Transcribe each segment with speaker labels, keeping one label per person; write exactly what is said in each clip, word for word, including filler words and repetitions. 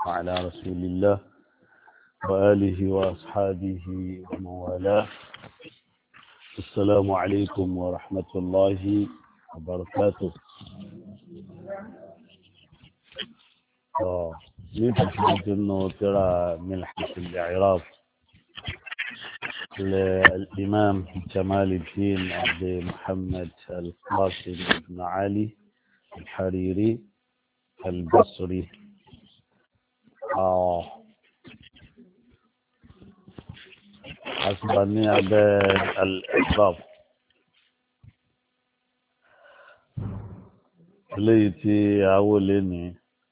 Speaker 1: وعلى رسول الله وآله وأصحابه ومن والاه. السلام عليكم ورحمة الله وبركاته. نتحدث أنه ترى ملحة الإعراب للإمام جمال الدين عبد محمد القاسم بن علي الحريري البصري. آه حسبني أبا الإعراب ليتي أوليني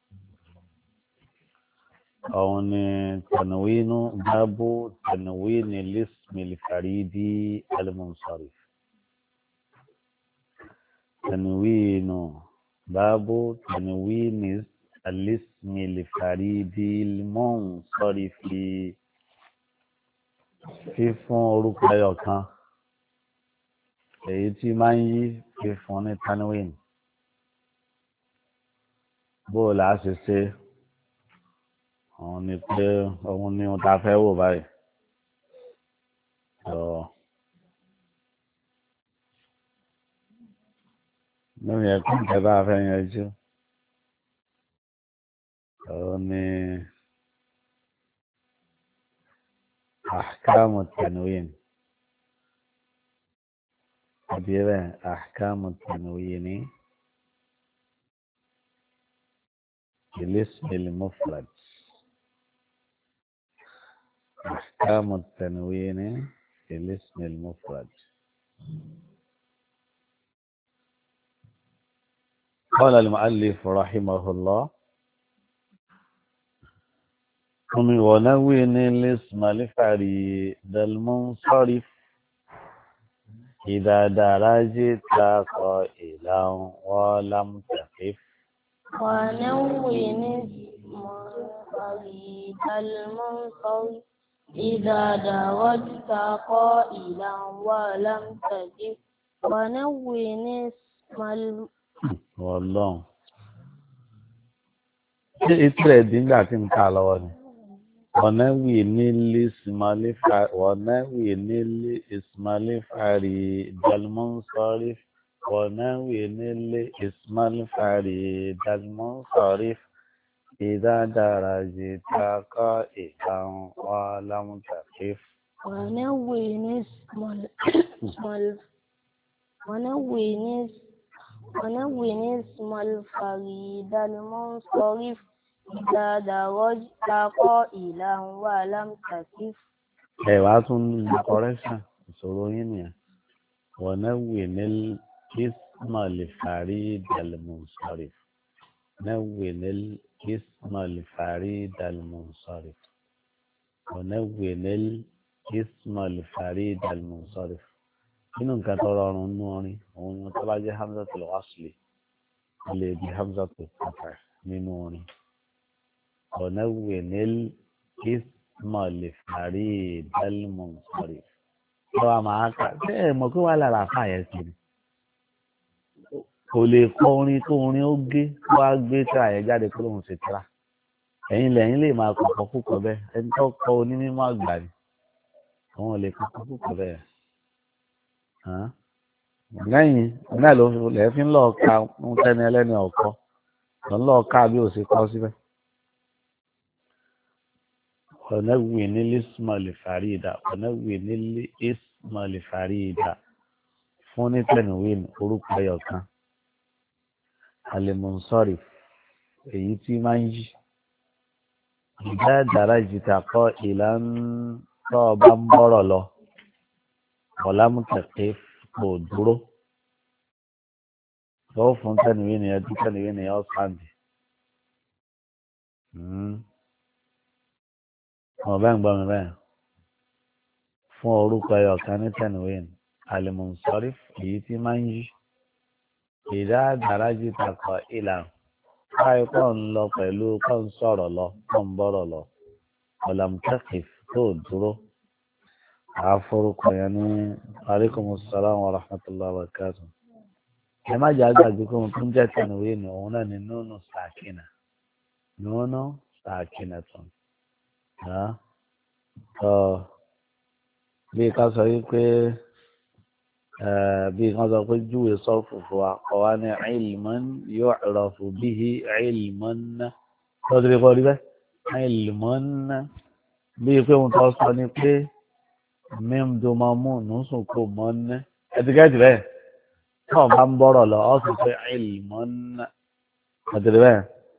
Speaker 1: أو تنوين باب تنوين الاسم الفريدي المنصرف. تنوين باب تنوين الاسم الفريدي المنصرف fífún orúkọ ẹyọ kan èyí tí máa ń yí fífún ní tanwin. bó o là á ṣe ṣe òun ni pé òun ni ohun tá a fẹ́ wò báyìí. lórí ẹ̀kọ́ ìjọba afẹ́ yanjú òun ni أحكام التنوين. أبيضا أحكام التنوين بالاسم المفرد. أحكام التنوين بالاسم المفرد. قال المؤلف رحمه الله: ونوّن الاسم الفريد المنصرف إذا درجت قائلا ولم تقف.
Speaker 2: ونوّن اسم الفريد المنصرف إذا درجت قائلا ولم تقف. ونوّن اسم ال
Speaker 1: والله إترى دين لكن قالوا ونوّن الاسم الفريد ونوّن الاسم الفريد المنصرف ونوّن الاسم الفريد المنصرف إذا درجت قائلا ولم تقف.
Speaker 2: ونوّن اسم ال ونوّن ونوّن اسم الفريد المنصرف إذا درجت قائلا ولم تقف.
Speaker 1: ايوه تون correction ìṣòro yín nìyẹn. ونوّن الاسم الفريد المنصرف. نوّن الاسم الفريد المنصرف. ونوّن الاسم الفريد المنصرف. nínú nǹkan tó rọrùn nínú orin òun ni tó bá jẹ́ hamzatul wasli ó lè di hamzatul qat'i nínú orin. ونوّن الاسم الفريد المنصرف. lọ́wọ́ máa kà ṣé ẹ mọ̀ pé wàá lára àfáà yẹn sí ni kò lè kọ orin tó orin ó gé tó wá gbé tíra yẹn jáde kó lóun ṣe tíra. ẹ̀yin lẹ́yìn lè máa kọ̀kọ́ púpọ̀ bẹ́ẹ̀ ẹni tó kọ onímọ̀ àgbà ni àwọn ò lè kọ̀kọ́ púpọ̀ bẹ́ẹ̀. lẹ́yìn náà ló lẹ́ fi ń lọ́ọ́ ka ń tẹ́ni ẹlẹ́ni ọ̀kọ́ lọ́n lọ́ọ́ ká bí ó ṣe kọ́ síbẹ̀. ونوّن الاسم الفريد ونوّن الاسم الفريد fún ní tanwin orúkọ ẹyọ kan al-munsarif èyí tí máa ń yí. إذا درجت قائلا tó o bá ń bọ̀rọ̀ lọ ولم تقف kò dúró tó fún tanwin yẹn tí tanwin yẹn ọ̀sán bì. ọ̀bẹ́ ń gbọ́ mi bẹ́ẹ̀ fún orúkọ ẹyọ kan ní tanwin al-munsarif èyí tí máa ń yí. إذا درجت قائلا báyìí kọ́ ń lọ pẹ̀lú kọ́ ń sọ̀rọ̀ lọ kọ́ ń bọ̀rọ̀ lọ ولم تقف tó dúró. àforúkọ yẹn ní aleykum salaam wa rahmatullahi wa barakatuh. ẹ má jẹ́ àgbàgbé kó ohun tó ń jẹ́ tanwin òun náà ní nùnù sàkínà nùnù sakinatun bí ká sọ yí pé bí kan sọ pé júwe sọ́ọ̀fù fún wa kọ́ wa ní ilman yu'rafu bihi ilman tó ti rí kọ́ rí bẹ́ẹ̀ ilman bí pé òun tó sọ ni pé mímdùmọ́mù nùsùn kò mọ́ ní ẹ̀dígẹ́dì bẹ́ẹ̀ tó bá ń bọ̀rọ̀ lọ ọ́ sọ pé ilman ẹ̀dígẹ́dì bẹ́ẹ̀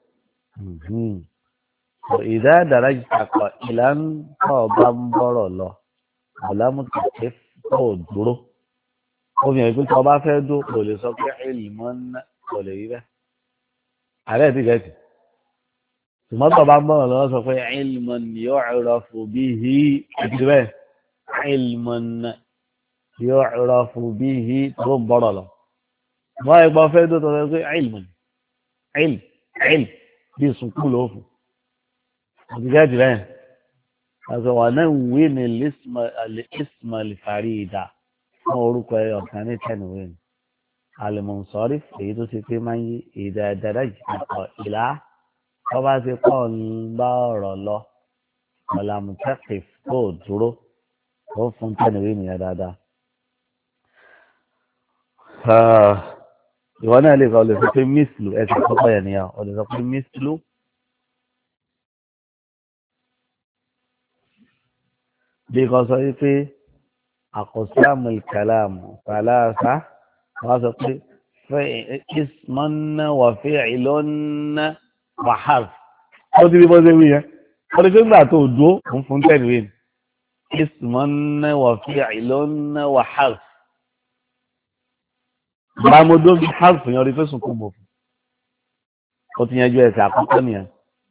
Speaker 1: ìdá darajta qailan tó bá ń bọ̀rọ̀ lọ ọ̀làmùtàkẹ́ kò dúró obìnrin pé tí wọ́n bá fẹ́ dó kò lè sọ pé ilman kò lè rí bẹ́ẹ̀ ààrẹ ti gẹ̀ẹ́sì ṣùgbọ́n tó bá ń bọ̀rọ̀ lọ́wọ́ sọ pé ilman yu'rafu bihi ẹ̀dí bẹ́ẹ̀ ilman yu'rafu bihi tó ń bọ̀rọ̀ lọ wọ́n ẹgbọ́ fẹ́ dó tó sọ pé ilman ilm ilm bí sùkú lóòfù ẹ̀dí gẹ̀ẹ́sì bẹ́ẹ̀ àti wà náà wí ní ismail farida fún orúkọ ẹyọ kan ní tẹnuwé ni alimusọrí èyí tó ti pé máa ń yí ìdá ẹdẹrẹ jìnnà ìlà tó bá ti pọ̀ ń bá ọ̀rọ̀ lọ ọ̀làmùtẹ́kì tó dúró ó fún tẹnuwé nìyẹn dáadáa. ìwọ náà lè kọ́ lè sọ pé mísìlù ẹsẹ̀ kọ́kọ́ yẹn nìyẹn o lè sọ pé mísìlù. bí kan sọ wípé àkọsíàmù ìkàlámù fàlàsà wọ́n sọ pé fẹ́ ismọ́nà wà fẹ́ ìlọ́nà wàhálà ó ti rí bọ́ sí wí yẹn ó ti gbégbà tó dúó ń fún tẹ̀lé ní ismọ́nà wà fẹ́ ìlọ́nà wàhálà bàmọ́dó bí hálà fún yẹn orí fẹ́sùn kó mọ̀ fún ó ti yẹn ju ẹsẹ̀ àkọ́kọ́ nìyẹn.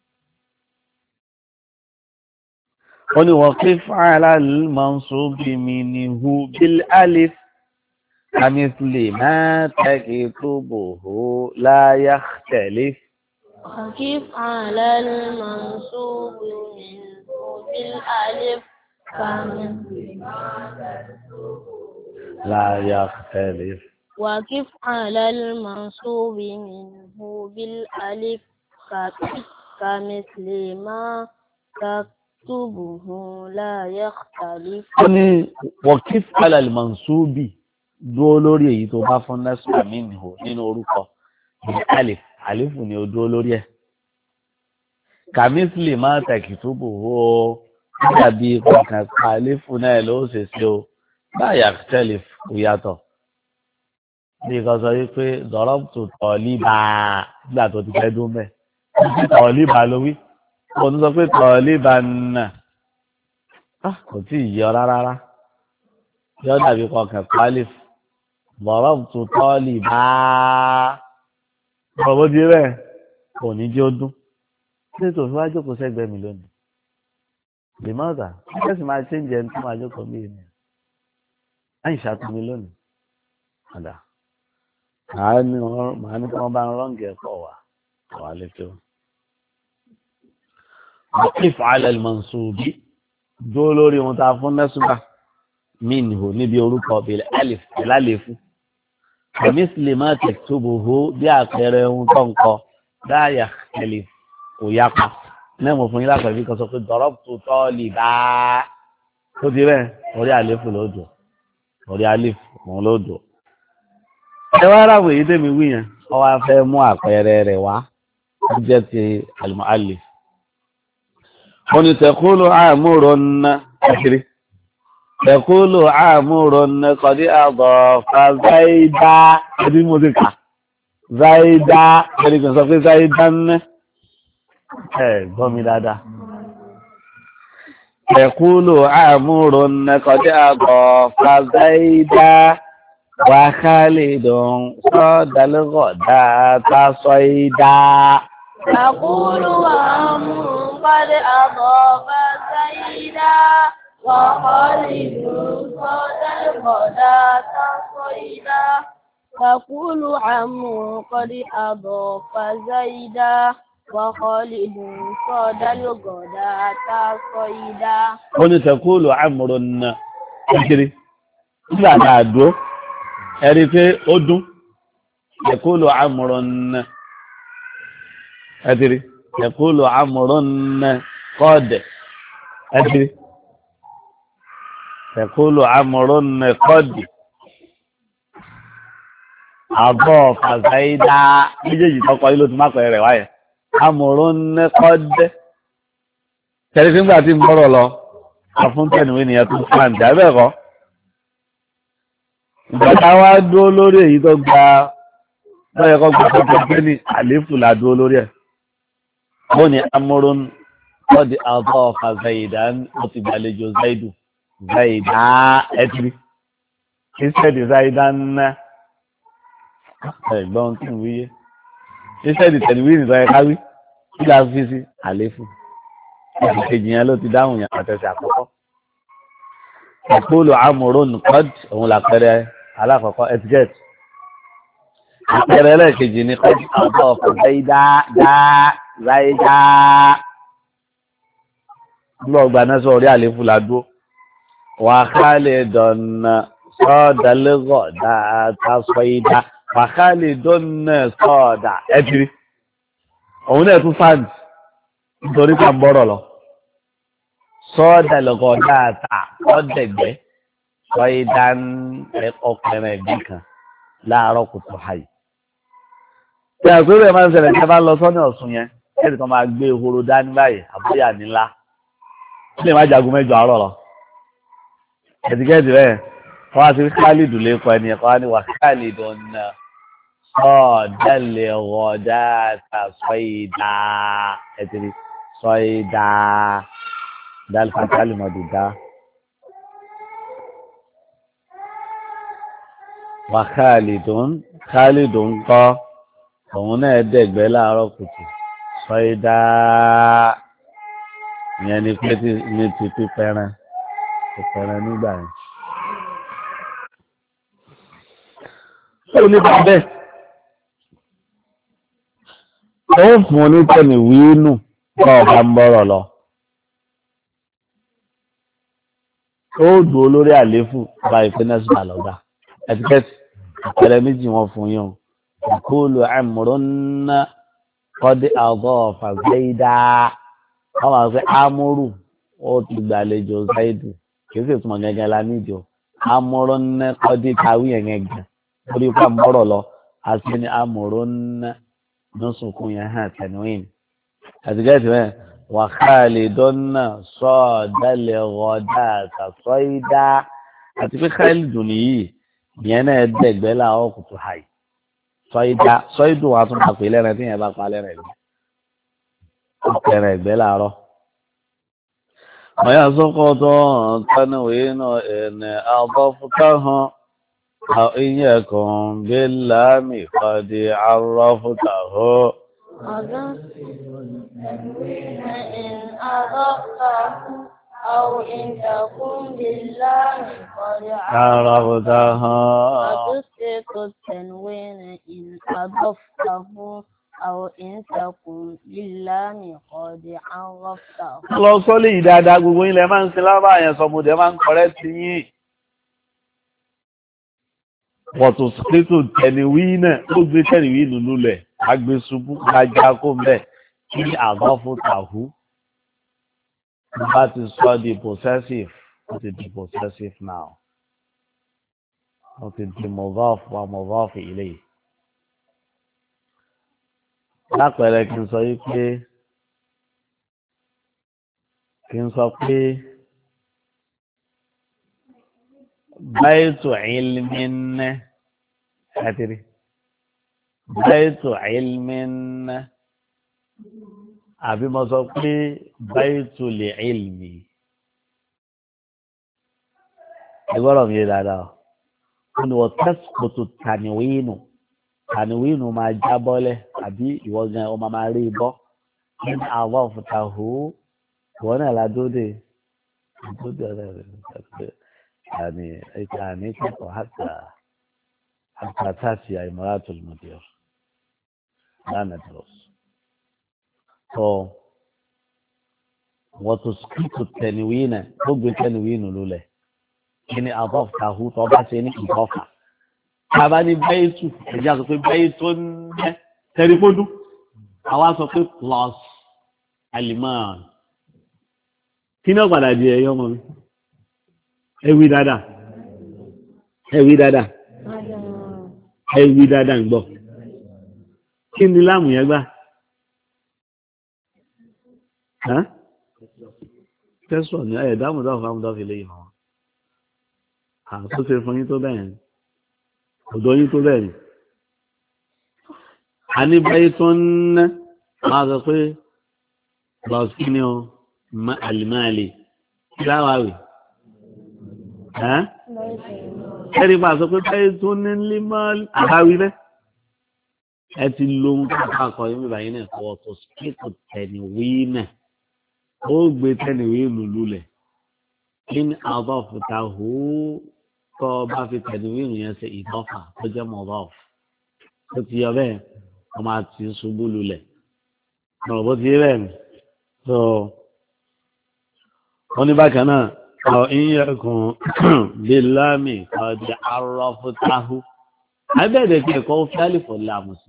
Speaker 1: wọ́n ní wọ́n kí fàálà lùmọ̀ọ́sọ́bì mi ní hu bíl alif kàmísìlè máa tẹ̀kì tó bò ó láyà tẹ̀lé.
Speaker 2: wọ́n kí fàálà lùmọ̀ọ́sọ́bì mi ní hu bíl alif kàmísìlè máa tẹ̀kì tó bò ó
Speaker 1: láyà tẹ̀lé.
Speaker 2: wọ́n kí fàálà lùmọ̀ọ́sọ́bì mi ní hu bíl alif kàmísìlè máa tẹ̀kì.
Speaker 1: ó ní wọ́kíf alàlìmọ̀nsúbì dúró lórí èyí tó bá fún nẹ́sùn àmìnìhò nínú orúkọ ní alif alifu ni ó dúró lórí ẹ̀ kàmísìlì máa tẹ̀kì tó bò ó dàbí kankan pa alifu náà ló ṣe ṣe o báyà tẹ́lẹ̀ kò yàtọ̀ bí kan sọ wípé dọ̀rọ̀bù tọ̀líbà nígbà tó ti fẹ́ dún mẹ́ tọ̀líbà ló wí mo tún sọ pé tọ̀líbà nà kò tí ì yọ rárá yọ dàbí kọkàn pálíf dọ̀rọ̀bù tọ̀líbà bọ̀bọ̀ di rẹ̀ kò ní jẹ́ ó dún ṣé tó fi wá jókòó sẹ́gbẹ̀ẹ́ mi lónìí lèmọ́ọ̀dà ṣé sì máa ṣe ń jẹun tó máa jókòó bí ènìyàn láì ṣàtúnmí lónìí padà màá ní kí wọ́n bá ń rọ́ǹgì ẹ̀kọ́ wà wà létí o. waqif ala al-mansubi dúró lórí ohun tá a fún nẹ́sùbà minhu níbi orúkọ bíi alif ìlàlẹ́fù misli ma taktubuhu bí àpẹẹrẹ ohun tó ń kọ dáàyà ẹlẹ kò yapa náà mo fún yín lápẹẹrẹ bí kan sọ pé darabtu taliba tó ti bẹ́ẹ̀ orí àléfù ló dùn orí àléfù òun ló dùn. ẹ wá ráwọ̀ èyí tèmi wí yẹn wọ́n wá fẹ́ mú àpẹẹrẹ rẹ̀ wá ó jẹ́ ti al-mu'allif. wọ́n ní taqulu amurun àṣírí taqulu amurun qad adafa zaida ẹbí mo ti kà zaida ẹni kan sọ pé zaida ń ẹ gbọ́ mi dáadáa. taqulu amurun qad adafa zaida wa khalidun sadal ghadata sayda.
Speaker 2: تقول وأمر قد أضاف زيدا وخالد صاد الغداة صيدا. تقول عمرو قد أضاف زيدا وخالد صاد الغداة صيدا.
Speaker 1: قل تقول عمرو كثير nígbà tá a dúró ẹ̀rí pé ó dún تقول عمرو ẹ̀tìrí يقول عمرو قد أدري يقول عمرو قد أضاف زيدا méjèèjì tọkọ yìí ló ti má pẹ́ rẹ̀ wáyé عمرو قد tẹ̀lé tí nígbà tí ń bọ̀rọ̀ lọ afúntẹ̀nìwé nìyẹn tó fún àǹtí abẹ́ẹ̀kọ́ ìgbà táwa dúró lórí èyí tó gba lọ́yẹ̀ kọ́ gba tó gbé ní àléfù là dúró lórí ẹ̀ wọ́n ní عمرو قد أضاف زيدا ó ti gbàlejò zaidu zaida ẹtìrí ìṣẹ́dì zaida ńlá ẹ̀gbọ́n tí ń wíyé ìṣẹ́dì tẹ̀lifí nìkan ẹ̀ká wí kí la fi sí àléfù ìkejì yẹn ló ti dáhùn yẹn àtẹ̀sẹ̀ àkọ́kọ́ ìpolò عمرو قد òun làpẹrẹ alákọ̀ọ́kọ́ etiquette àpẹrẹ ẹlẹ́ẹ̀kejì ni قد أضاف zaida dá zaida lọ́gbà náà sọ orí àléfù ládùú wàhálì dọ̀nà sọ́ọ̀dà lẹ́gọ̀ dáadáa sọ́ìdá wàhálì dọ̀nà sọ́ọ̀dà ẹ̀tìrí òun náà tún fáàdì nítorí ká ń bọ́rọ̀ lọ sọ́ọ̀dà lẹ́gọ̀ dáadáa ọ̀dẹ̀gbẹ́ sọ́ìdá ọkùnrin ẹ̀gbẹ́ kan láàárọ̀ kùtù háyì. tí àgbérò ẹ̀ máa ń ṣẹlẹ̀ tí a bá lọ sọ́ní ọ̀sùn yẹn ẹ̀rì kan máa gbé ehoro dání báyìí àbúyà nílá ó lè má jagun mẹ́jọ àárọ̀ lọ ẹ̀dìgẹ́dì rẹ̀ wọ́n á ti Khalidu lè kọ́ ẹni ẹ̀kọ́ wá ní wà Khalidu ọ̀nà ọ̀dẹ́lẹ̀ ọ̀dáta sọ́ìdá ẹ̀tìrí sọ́ìdá dálfàtàlì mọ̀dùdá wà Khalidu Khalidu ń kọ́ òun náà dẹ̀gbẹ́ láàárọ̀ kùtù sọ́ìdá ìyẹn ni pé ní ti pípẹ́rẹ́ ìpẹ̀rẹ̀ nígbà yẹn. ó ní bàbẹ́ ó fún onítẹ̀mí wíínù bá ọba ń bọ́rọ̀ lọ. ó dùn olórí àléfù bá ìpínlẹ̀ sùn àlọ́gbà ẹtikẹ́tì ìpẹ̀rẹ̀ méjì wọn fún yín o ìkóòlù àmúrúnná kọ́dé àgọ́ ọ̀fà zaida wọ́n máa fẹ́ ámúrù ó ti gbàlejò zaidu kìí sì túnmọ̀ gẹ́gẹ́ la nídìí o amúrò ńnẹ́ kọ́dí káwí yẹn gẹ́gẹ́ lórí ipá mọ́rọ̀ lọ àti ní amúrò ńnẹ́ nùsùnkún yẹn hàn tẹ̀nuwìn àtìgẹ́tì rẹ̀ wà Khalidun sọ́ọ̀dálẹ̀ rọ̀dá àtàsọ́ìdá àti pé Khalidu nìyí ìyẹn náà dẹ̀gbẹ́ láwọn kùtù hàì sọ́ìdá sọ́ìdù wà tún pàpẹ́ lẹ́rìn tí yẹn bá pa lẹ́rìn ẹ̀gbẹ́ ọ̀pẹ̀rẹ̀ ẹ̀gbẹ́ láàárọ̀. ويسقط تنوين إن أضفته أو إن يكن باللام قد عرفته
Speaker 2: تنوين إن أضفته أو إن تكن باللام قد
Speaker 1: عرفته
Speaker 2: وتسقط التنوين إن أضفته أو إن تكن باللام قد عرفته.
Speaker 1: lọ sọ́lé yìí dáadáa gbogbo ilẹ̀ máa ń sin lábà yẹn sọmọdé máa ń kọ́rẹ́ ti yín. wọ́tò síkírítù tẹ̀níwí náà ó gbé tẹ̀níwí nínú lẹ̀ agbésùbú ajá kó mbẹ́ kí àgọ́ fún tàhú. bá ti sọ di possessive ó ti di possessive now. ó ti di mudaf wa mudaf ilayhi. lápẹẹrẹ kí n sọ yìí pé kí n sọ pé baitu ilmin àtìrí baitu ilmin àbí mo sọ pé baitu li ilmi ẹgbọ́rọ̀ mi yé dáadáa ó ní wọ́n tasqutu tanwinu tanwinu máa jábọ́lẹ̀ àbí ìwọ gan ọmọ máa rí bọ́ ní àwọn òfútàhù wọn náà ládóde àdóde ọ̀rẹ́ rẹ̀ يعني يعني حتى حتى تأتي إمارات المدير لا ندرس تو وتسقط التنوين فوق التنوين لوله يعني أضفته طبعا سيني إضافة طبعا بيت إجازة بيت تليفون أواصل بلس àlìmọ́ kí náà padà di ẹ̀yọ́ ọmọ mi ẹ̀wí dáadáa ẹ̀wí dáadáa ẹ̀wí dáadáa ń gbọ́ kí ni láàmù yẹn gbà tẹ́sọ̀ ní ẹ̀ dámùdá fámúdá fi lè yàn án tó ṣe fún yín tó bẹ́ẹ̀ ọ̀dọ́ yín tó bẹ́ẹ̀ a ní báyìí tó ń ná máa sọ pé bọ̀sí ni ọ àlìmáàlì kí láwàáwì ẹ̀rí máa sọ pé báyìí tó ní límọ́ọ̀lì àbáwí rẹ̀ ẹ ti lo ohun tó bá kọ yín bíbá yín náà kọ́ tó kíkò tẹ̀níwí náà ó gbé tẹ̀níwí lùlù lẹ̀ kí ni àbọ̀ fúta hó tó bá fi tẹ̀níwí yẹn ṣe ìdọ́fà tó jẹ́ mọ̀ọ́bọ̀ ó ti yọ bẹ́ẹ̀ wọ́n máa ti ṣubú lulẹ̀ ọ̀rọ̀ bó ti yé bẹ́ẹ̀ ni tó wọ́n ní bákan náà ọ̀ ìyẹ̀kùn bí lámì kọjá arọ́ fúta hó àbẹ̀dẹ̀ kí ẹ̀kọ́ fi àlìfọ̀ láàmùsùn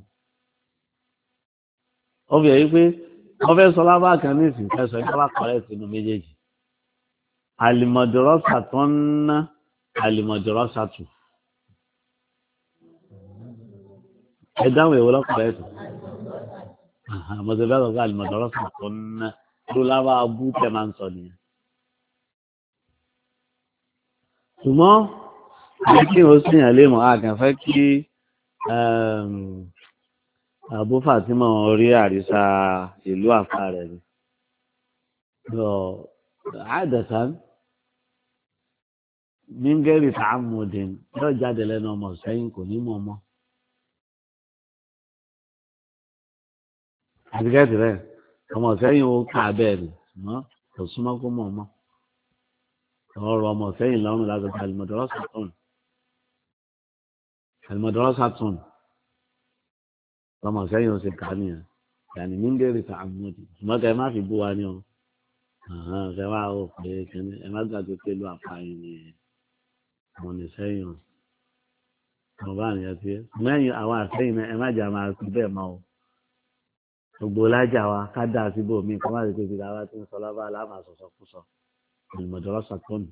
Speaker 1: ó fi èyí pé wọ́n fẹ́ sọ lábá kan ní ìsìn kẹsàn án bá kọ́rẹ́ sínú méjèèjì àlìmọ̀dọ́rọ́sà tó ń ná àlìmọ̀dọ́rọ́sà tù ẹ dáhùn èwo lọ́kọ̀ọ́rẹ́ sùn àmọ̀tẹ́fẹ́ sọ àlìmọ̀dọ́rọ́sà tó ń ná ló lábá abú tẹ̀ máa ń sọ nìyẹn ṣùgbọ́n àbí kí o sì yàn lé mọ̀ àkànfẹ́ kí Abu Fatima orí àrísà ìlú àfà rẹ̀ ni lọ àádọ́sán níngẹ́rì tààmùdín yóò jáde lẹ́nu ọmọ sẹ́yìn kò ní mọ̀ mọ́ àdìgẹ́tì rẹ̀ ọmọ sẹ́yìn ó kà bẹ́ẹ̀ ni ṣùgbọ́n kò súnmọ́ kó mọ̀ mọ́ ọ̀rọ̀ ọmọ sẹ́yìn lọ́rùn láti gba àlùmọ̀dọ́rọ́sà tún àlùmọ̀dọ́rọ́sà tún ọmọ sẹ́yìn ó sì kà nìyẹn yàní níngẹ́rì tààmùdín ṣùgbọ́n kẹ́ ẹ má fi bú wa ní o kẹ wá ó pé kíní ẹ má gbàgbé pé ló àfààyàn ni mo ní sẹ́yìn mo bá nìyẹn ti mẹ́yìn àwọn àsẹ́yìn náà ẹ má jà máa fi bẹ́ẹ̀ mọ́ o gbogbo lájà wa ká dà síbò mí kọ́ má rí pé ibi làwa ti ń sọ lábá aláàmà sọ̀sọ̀ kú sọ ìmọ̀dọ́rọ́ sàtọ́nù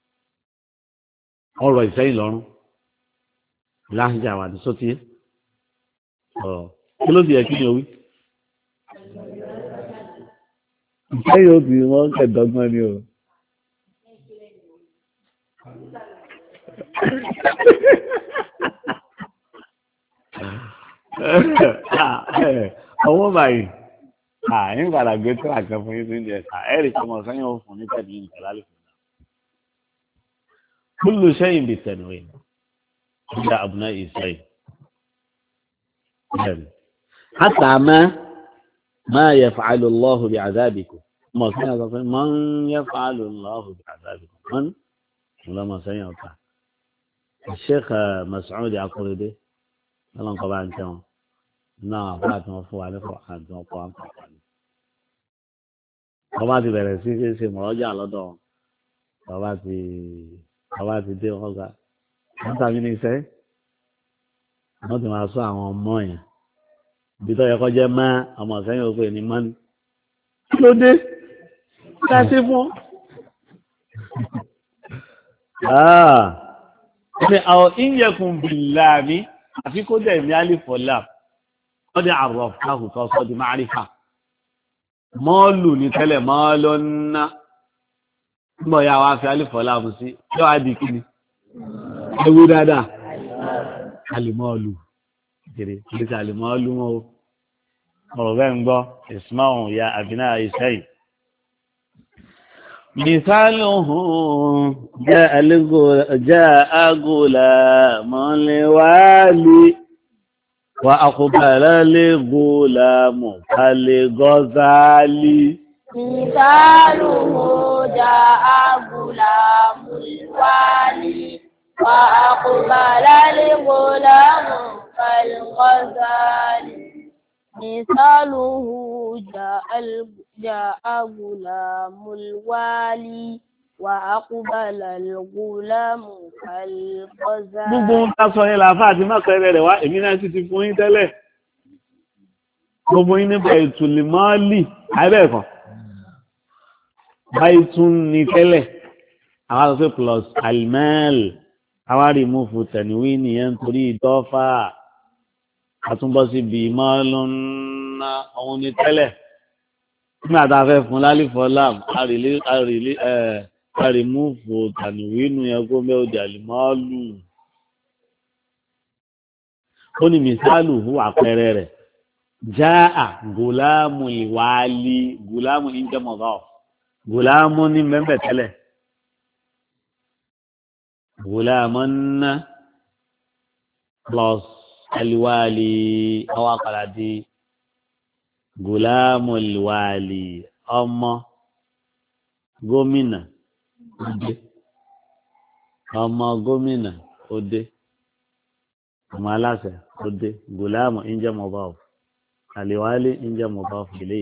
Speaker 1: ọ̀rọ̀ ìsẹ́yìn lọ́rùn lájà wa ní sótì ọ̀ kí ló ti yẹ kí ni o wí. Ìṣẹ́yìn òbí wọn kẹ̀dọ́gbọ́n ni o. Ọwọ́ báyìí, àyín padà gbé tó àkàn fún yín tó ń jẹ ẹ̀ka, ẹ̀rì tí ọmọ sẹ́yìn ò fún ní tẹ̀lé ìgbà lálẹ́ fún náà. Kúlù sẹ́yìn bí tẹ̀lé rẹ̀, ìgbà àbúná ìṣẹ́yìn. Hátà máa. ما يفعل الله بعذابكم ما سيئة من يفعل الله بعذابكم من لما سيئة الشيخ مسعود يقول دي لما قبعا كما نعم فات مفهوم على القرآن وقوام قرآن قبعتي برسي سي مراجع لدو قبعتي قبعتي دي وقوة أنت عمين يسي أنت ما أصوى عمان bí tó yẹ kó jẹ́ má ọmọ sẹ́yìn òpè ní mọ́ni kí ló dé láti fún ní àwọn ìyẹ̀kùn bìláàmí àfi kó dẹ̀ ní àlìfọ̀lá wọ́n dẹ̀ àrọ̀ fáhùtọ́ sọ́ di máàrífà mọ́ọ̀lù ní tẹ́lẹ̀ mọ́ọ̀lù ńná nígbà ya wá fi àlìfọ̀lá mú sí yóò á di kíni ewu dáadáa àlìmọ́ọ̀lù kiri kiri sàlì mọ́ lúmọ́ ọ̀rọ̀ bẹ́ẹ̀ ń gbọ́ ìsmáhùn ya àbínà ìṣẹ́yìn. Mìsálùhùn jẹ́ agùlà mọ́lẹ́wàálì wà àkùbàlá lẹ́gùlà mọ̀kálẹ̀ gọ́zálì.
Speaker 2: Mìsálùhùn jẹ́ agùlà mọ́lẹ́wàálì wà àkùbàlá lẹ́gùlà mọ̀kálẹ̀ الغزال مثاله جاء جاء غلام الوالي وأقبل الغلام كالغزال.
Speaker 1: gbogbo ń ká sọ yẹn làáfà àti mọ́kànlẹ̀ rẹ̀ wá èmi náà sì ti fún yín tẹ́lẹ̀ gbogbo yín nípa ìtùlímọ́ọ́lì àìbẹ́ẹ̀kan báyìí tún ní tẹ́lẹ̀ àwọn àti plus almal àwọn rìmúfù tẹ̀níwí nìyẹn nítorí ìdọ́fà àtúnbọ̀sí bíi mọ́lúnná ọ̀hún ní tẹ́lẹ̀ nígbà tá a fẹ́ fún lálìfọ́lá àrìmúfù tẹ̀níwí nù yẹn kó mẹ́wòdì àlìmọ́lù ó ní mísàlù fún àpẹẹrẹ rẹ̀ jáà gùlámù ìwálí gùlámù ìjẹmọ̀gá gùlámù ní mẹ́mbẹ̀ tẹ́lẹ̀ gùlámù ná plus aliwali ọwọ́ akọ̀làdé gùlámù ìwálí ọmọ gómìnà òde ọmọ gómìnà òde ọmọ aláṣẹ òde gùlámù ìjẹmọ̀gá aliwali ìjẹmọ̀gá fìlè.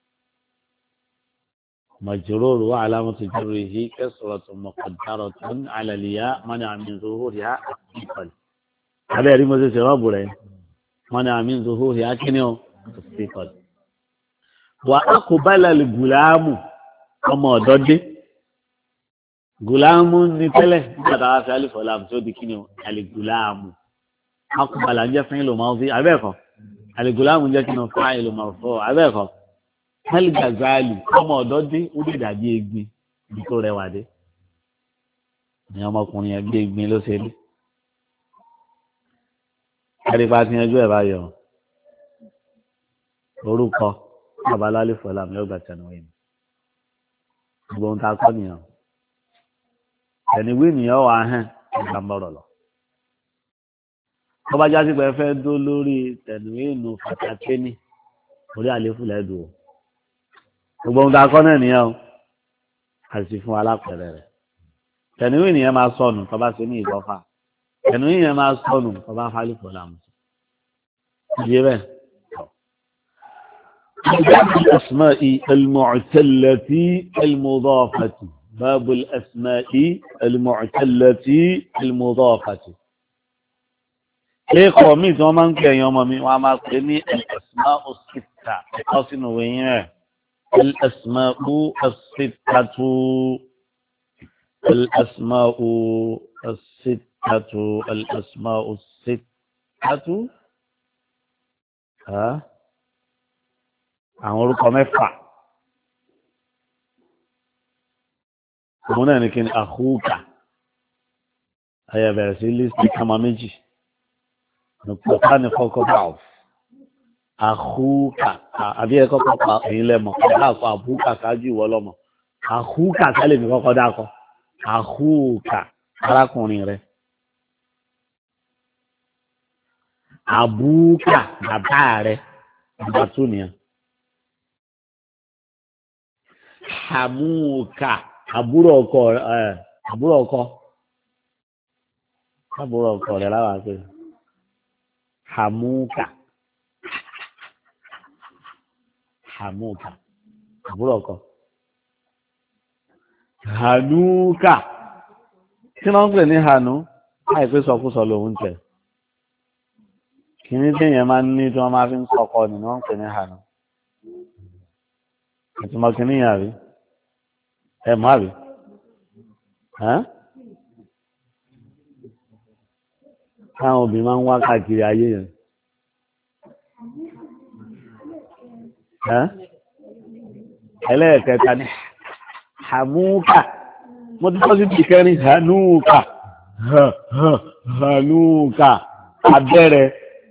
Speaker 1: مجرور وعلامة جره كسرة مقدرة على الياء منع من ظهورها الثقل هذا يريد ماذا جواب له منع من ظهورها كنيو الثقل وأقبل الغلام أما ضد غلام نتله هذا ألف ولام تودي كنيو الغلام أقبل أن يفعل ماضي أبيكم الغلام جاء كنيو فاعل مرفوع أبيكم hali gazali ọmọ ọ̀dọ̀ dé ó lè dàbí egbin ibi tó rẹwà dé ní ọmọkùnrin yẹn bí egbin ló ṣe rí ẹrípa ti yanjú ẹ báyọ orúkọ babalálẹ fọlá mi lọgbà tẹnuwé ni gbogbo ohun tá a kọ nìyẹn ẹniwé nìyẹn wà hàn nígbà ń bọrọ lọ tó bá jásí pé ẹ fẹ́ dó lórí tẹnuwé nù fàtàkéní orí àléfù lẹdùn o gbogbo ohun tá a kọ́ náà nìyẹn o àti fún alápẹ̀rẹ̀ rẹ̀ tẹ̀níwì nìyẹn máa sọnù tó bá ṣe ní ìgbọ́fà tẹ̀níwì nìyẹn máa sọnù tó bá fálì pọ̀ làmù ìdí bẹ́ẹ̀. باب الأسماء المعتلة المضافة باب الأسماء المعتلة المضافة ليه قومي تومان كي يوم مي وما قني الأسماء الستة قصن وين الأسماء الستة الأسماء الستة الأسماء الستة ها àwọn orúkọ mẹ́fà òun náà ní kí ni àhúkà ayẹ bẹ̀rẹ̀ sí lísì kama méjì nùpọ̀tá ní kọ́kọ́ bá ọ̀ àhúkà àbí ẹ̀kọ́ kọ́kọ́ ẹ̀yìn lẹ́mọ̀ káàkọ́ àbúkà kájú ìwọ lọ́mọ àhúkà sálẹ̀ mi kọ́kọ́ dákọ́ àhúkà arákùnrin rẹ̀ àbúkà bàbá rẹ̀ bàbá tó nìyẹn. Hamuka àbúrò ọkọ ẹ àbúrò ọkọ àbúrò ọkọ rẹ láwa pé Hamuka Hamuka àbúrò ọkọ Hanuka kí ló ń pè ní Hanu àìpé sọkúsọ lòun tẹ kìíní téèyàn máa ń ní tí wọn máa fi ń sọkọ ni wọn ń pè ní Hanu ìtumọ̀ kìíní yàrá rí ẹ mọ́ àrí káwọn obìnrin máa ń wá káàkiri ayé yẹn ẹlẹ́ẹ̀kẹta ní Hamuka mo ti tọ́ sí ti kẹrin Hanuka Hanuka abẹ́rẹ́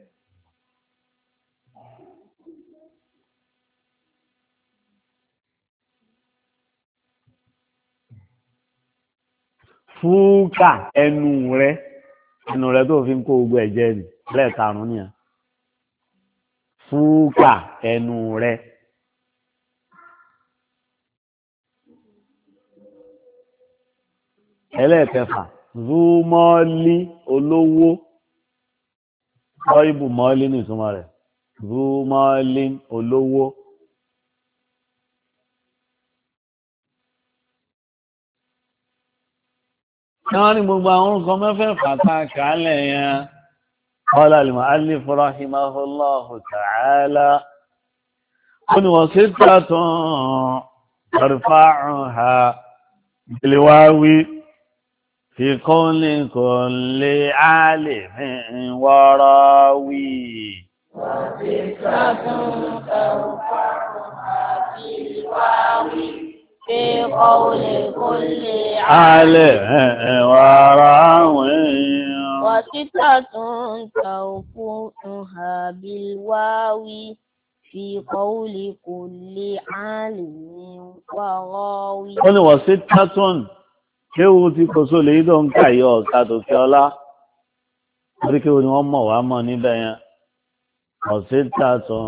Speaker 1: fúkà ẹnu rẹ ẹnu rẹ tó fi ń kó gbogbo ẹ̀jẹ̀ ni lẹ́ẹ̀karùn-ún nìyẹn fúkà ẹnu rẹ ẹlẹ́ẹ̀kẹfà zúmọ́lí olówó lọ́ìbù mọ́lí ní ìtumọ̀ rẹ̀ zúmọ́lí olówó. wọ́n ní gbogbo àwọn nǹkan mẹ́fẹ̀ẹ̀fà tá a kà á lẹ̀ yẹn qala al-mu'allif rahimahullahu ta'ala ó ní wọ́n sí tààtàn ترفعها بالواو في قول كل عالم وراوي
Speaker 2: وستة ترفعها بالواو في قول كل
Speaker 1: عالم وراوي
Speaker 2: وستة ترفعها بالواو في قول كل عالم وراوي.
Speaker 1: ó ní wọ́n sí tátún kéwù tí kò só lè dọ̀ ń ká yọ ọ̀ka tó kí ọlá orí kéwù ni wọ́n mọ̀ wá mọ̀ níbẹ̀ yẹn wọ́n sí tátún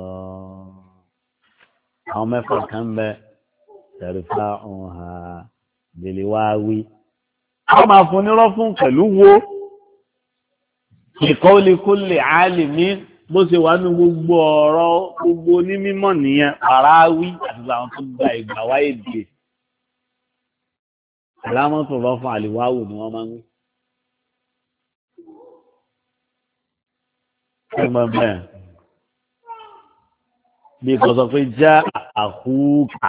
Speaker 1: àwọn mẹ́fà kan bẹ tẹ̀rífà ọ̀hà gbèlè wá wí. wọ́n máa fún nírọ́ fún pẹ̀lú wo ìkọ́lékólè álìmí bó ṣe wà ní gbogbo ọ̀rọ̀ gbogbo onímọ̀ nìyẹn àráwí àti àwọn tó gba ìgbà wáyé dìé alámọ́tò rọ́ fún àlìwáwò ni wọ́n máa ń wí. ẹgbọ́n bẹ́ẹ̀ bí kò sọ pé já àhúkà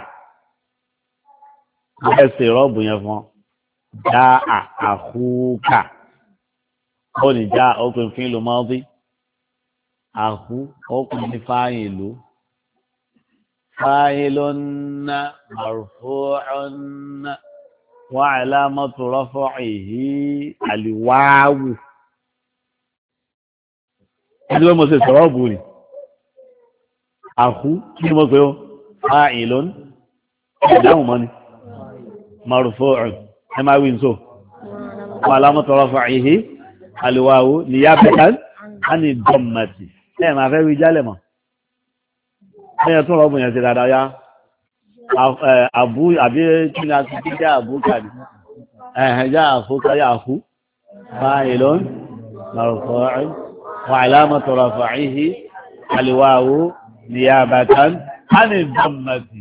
Speaker 1: bẹ́ẹ̀ ṣe rọ́ọ̀bù yẹn fún já àhúkà ó ní já ọkùnrin fún ìlú mọ́bí àhú ọkùnrin ní fáyìn ìlú fáyìn ló ń ná marfu'un wa alamatu raf'ihi àlìwáwù ẹni wọ́n mọ̀ sí sọ̀rọ̀ bù ní àhú kí mọ́ pé ó fáyìn ló ń ìdáhùn mọ́ ni marfu'un ẹ máa wí nsọ wa alamatu raf'ihi àlìwáwù niyabatan ani dọ́mmàtì ẹ máa fẹ́ wí jálẹ̀ mọ́ ẹ̀yẹ tún rọ́bùn yẹn ti dáadáa yá àbú àbí kí ni a ti fi já àbú kàdí ẹ̀hẹ̀ já àfúkà yá àfú fa'ilun marfu'un wa alamatu raf'ihi al-wawu niyabatan ani dọ́mmàtì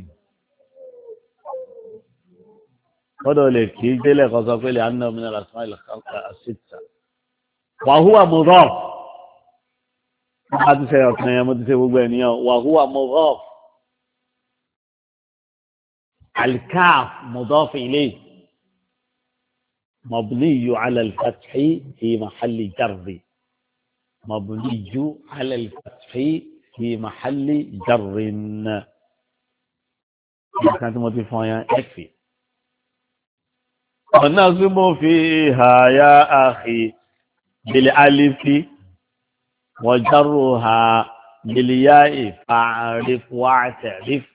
Speaker 1: kọ́dọ̀ lè kí délẹ̀ kọ́ sọ pé lè anna min al-asma'i as-sitta wa huwa mudaf a ti ṣe ọ̀kan yẹn mo ti ṣe gbogbo ènìyàn wa huwa mudaf al-kaf mudaf ilayhi mabniyu ala al-fathi fi mahalli jarri mabniyu ala al-fathi fi mahalli jarrin kan tí mo ti fọn yẹn ẹ̀fì ọ̀nà sí mo fi hàyà àhì bil alifi وجرها بالياء فاعرف واعترف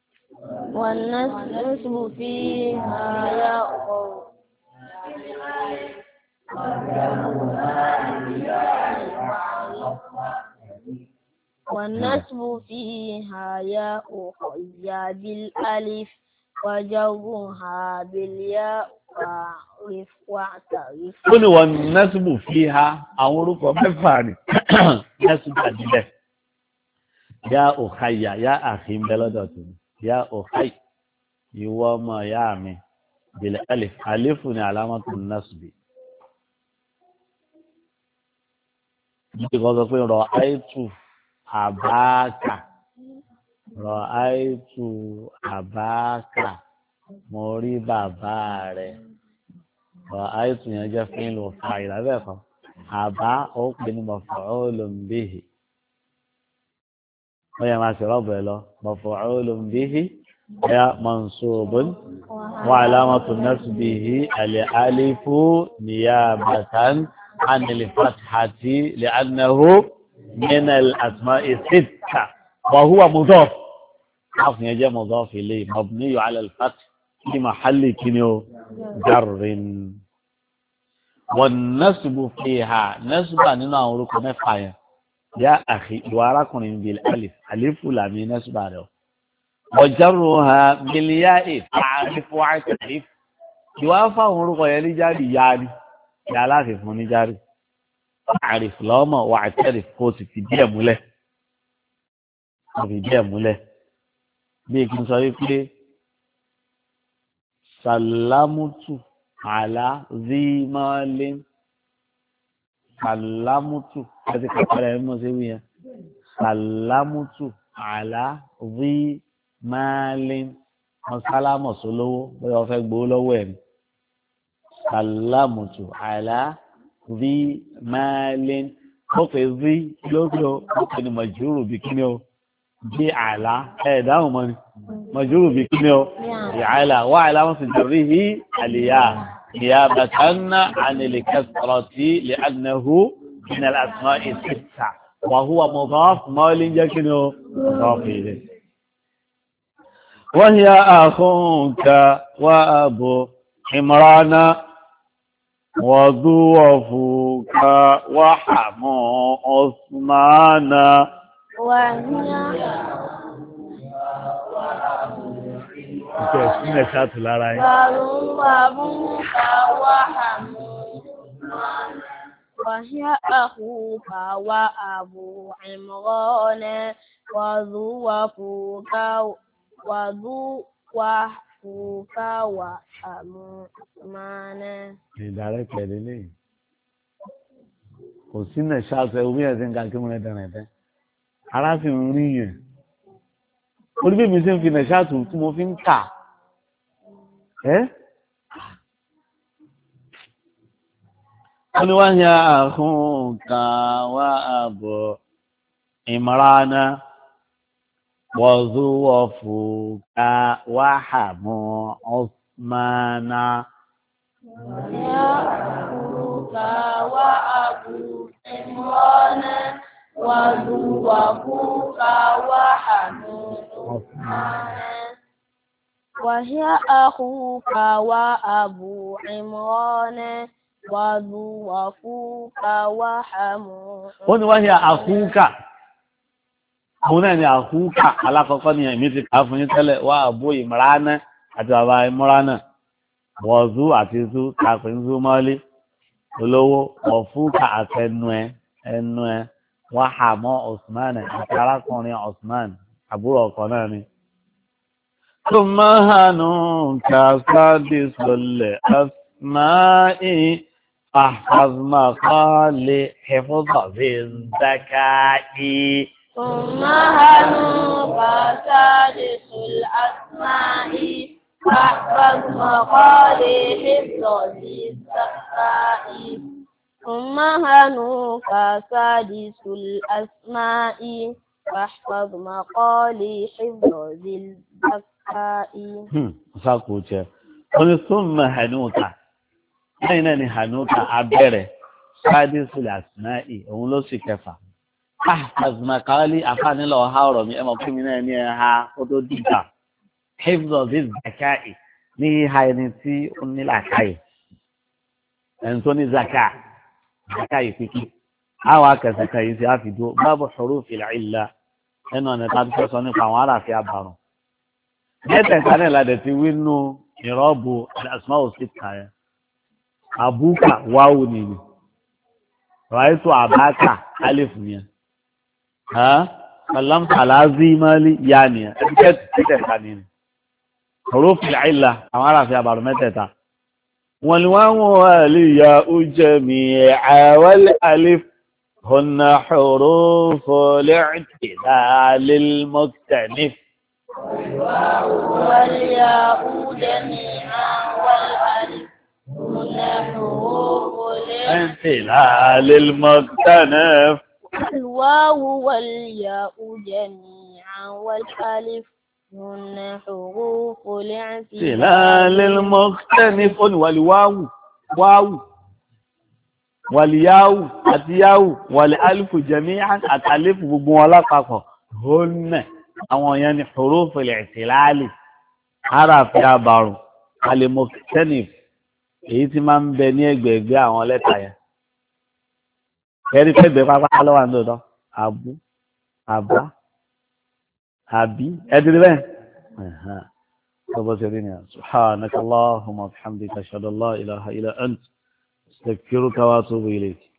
Speaker 2: والنسب فيها يأخذ والنسب فيها يأخذ بالألف وجرها بالياء فاعرف واعترف.
Speaker 1: ó ní wọn nẹ́sùbù fi ha àwọn orúkọ mẹ́fà ni nẹ́sùbù àdìlẹ̀ yá òkàyà yá àfi ń bẹ lọ́dọ̀ tó ní yá òkàyà ìwọ ọmọ ìyá mi bìlẹ̀ alif alifu ni alámọ̀tò nẹ́sùbù. bí kò sọ pé rọ àìtù àbáàkà rọ àìtù àbáàkà mo rí bàbá rẹ̀ ọ̀ àìsù yẹn jẹ́ fún ìlú fa ìlàbẹ̀ kan àbá ó pè ní maf'ulun bihi ó yẹ máa ṣe rọ́bù ẹ lọ maf'ulun bihi ya mansubun wa alamatu nasbihi al-alifu niyabatan an al-fathati li'annahu min al-asma'i sitta wa huwa mudaf àfún yẹn jẹ́ mudaf ilayhi mabniyu ala al-fath في محل كنيو جر والنسب فيها نسبا نينو àwọn orúkọ mẹ́fà yẹn يا اخي وراكم بالالف الف لام نسب له وجرها بالياء تعرف واعترف يوافا àwọn orúkọ yẹn ní jari yari ya la fi fún ní jari تعرف لما واعترف kò sì fi díẹ̀ múlẹ̀ kò fi díẹ̀ múlẹ̀ bí kí n sọ wípé sàlámùtù àlá zímọ́lín sàlámùtù àti kàkàrẹ̀ ẹ̀mọ́ sí wíyẹn sàlámùtù àlá zímọ́lín wọn sálámọ̀ sólówó bóyá wọ́n fẹ́ gbowó lọ́wọ́ ẹ̀ ní. sàlámùtù àlá rí máàlín ó pè rí lókè ó pè ní mọ̀júrù bí kíní o bí àlá ẹ̀ dáhùn mọ́ ni mọ̀júrù bí kíní o bí àlá wà àlá wọn sì jẹ̀rí hí àlìyá ìyá bàtánná ànilẹ̀ kẹsàrọ̀tì lè àdínàhù من الأسماء الستة وهو مضاف مال يكنه مضاف إليه وهي أخوك وأبو عمران وذو وفوك وحمو عثمان
Speaker 2: وهي وأبوك وحمو وهي أخوك وأبو عمران وذو وفوك وذو وفوك وحمو عثمان.
Speaker 1: ìdàrẹ́ pẹ̀lú eléyìí kò sí náà ṣáàtọ̀ ẹ̀wù bí ẹ̀sìn kan kí wọ́n lè dẹ̀rẹ̀ dẹ́ arábìnrin rí yẹn orí bí mi ṣe ń fi náà ṣáàtọ̀ tí mo fi ń kà ẹ́. وهي أخوك وأبو عمران وذو وفوك وحمو عثمان.
Speaker 2: وهي أخوك وأبو عمران وذو وفوك وحمو عثمان. وهي أخوك وأبو عمران wàdù wàfúkà wàhámù.
Speaker 1: ó ní wáyé àfúkà òun náà ni àfúkà alákọ̀ọ́kọ́ ni èmi ti kà á fún yín tẹ́lẹ̀ wá àbú ìmọ̀ránà àti bàbá ìmọ̀ránà wọ̀zú àti zú kàpín zú mọ́lé olówó wọ̀fúkà àti ẹnu ẹ ẹnu ẹ wàhámù Usman àti arákùnrin Usman àbúrò ọkọ náà ni. tó máa hànú kàṣádì sọlẹ̀ asmáì. أحفظ مقالي حفظ بالذكاء.
Speaker 2: ثم هنوك سادس الأسماء أحفظ مقالي حفظ بالذكاء. ثم هنوك سادس الأسماء أحفظ مقالي حفظ بالذكاء.
Speaker 1: ساكوتش. ثم هنوك lẹ́yìn náà ni hanuka abẹ́rẹ̀ sádísùlẹ̀ àsìnáì òun ló sì kẹfà àzùmàkálí àfáànílọ̀ ọ̀há ọ̀rọ̀ mi ẹmọ fún mi náà ní ẹ̀ha ó tó dìgbà hifzọ̀ bí zakai ní ìhà ẹni tí ó ní làkàyè ẹni tó ní zaka zakai pípí àwọn akẹsẹ̀kẹ yìí ti àfidó bábọ̀ hurufil illa ẹnu ọ̀nà tàbí fẹ́ sọ nípa àwọn aráàfin àbàrùn mẹ́tẹ̀ẹ̀ta náà ládẹ̀ ti wí nù ìrọ́bù al-asma'u sitta yẹn. Abuka wáwù nìyí ràìtò àbáka alif nìyẹn ha kàlám tàlází mọ́lì yá nìyẹn ẹgbẹ́ tẹ̀tẹ̀ta nìyẹn hurufil illa àwọn aráàfin àbàrù mẹ́tẹ̀ẹ̀ta wọn ni wọ́n wọ́n lè ya jami'a wal alif hunna huruful i'tidalil muktanif.
Speaker 2: wal ya'u jami'a wal alif
Speaker 1: انتلال المكتنف.
Speaker 2: الواو والياء جميعا والالف هن حروف
Speaker 1: الاعتلال المكتنف. والواو واو والياء الياء والالف جميعا الالف gbogbo wọn lápapọ̀ هن àwọn yẹn ni حروف الاعتلال حرف àbàrùn المكتنف èyí tí máa ń bẹ ní ẹgbẹ̀ẹ̀gbẹ́ àwọn lẹ́tà yẹn ẹ̀rí pé bẹ́ẹ̀ pápá lọ́wọ́ àti ọ̀dọ́ àbú àbá àbí ẹ̀dínlẹ́ bẹ́ẹ̀ ọ̀bọ̀ ṣe rí ni subhanaka Allahumma wa bihamdika ashhadu an la ilaha illa anta astaghfiruka wa atubu ilayk.